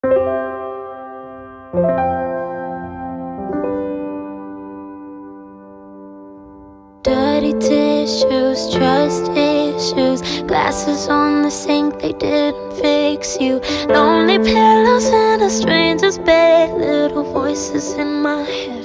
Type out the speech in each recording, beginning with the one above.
Dirty tissues, trust issues, glasses on the sink, they didn't fix you. Lonely pillows in a stranger's bed, little voices in my head.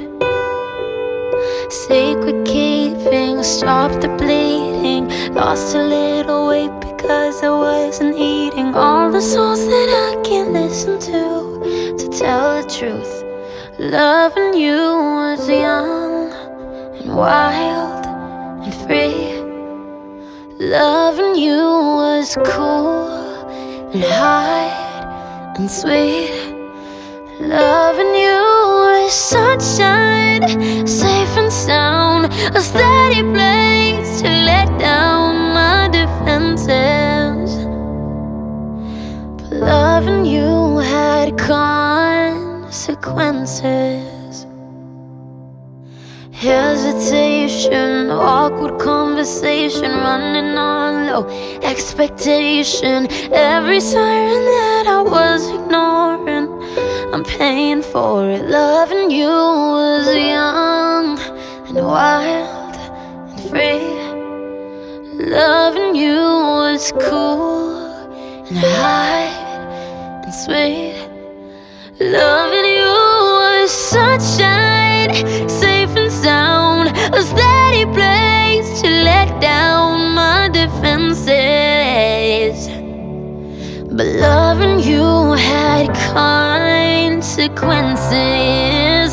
Sacred keeping, stop the bleeding. Lost a little weight because I wasn't eating. All the songs that I can't listen to tell the truth. Loving you was young and wild and free. Loving you was cool and high and sweet. Loving you was sunshine, safe and sound, a steady place to let down my defenses. But loving you had consequences. Hesitation, awkward conversation, running on low expectation. Every siren that I was ignoring, I'm paying for it. Loving you was young and wild and free. Loving you was cool and high and sweet. Loving you was sunshine, safe and sound, a steady place to let down my defenses. But loving you had consequences.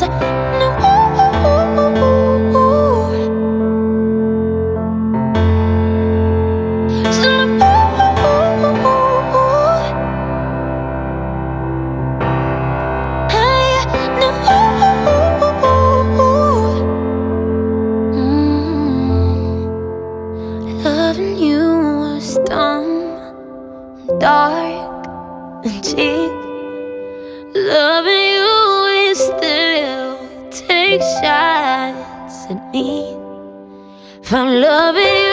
Loving you was dumb, dark and cheap. Loving you is still take shots at me. If I'm loving you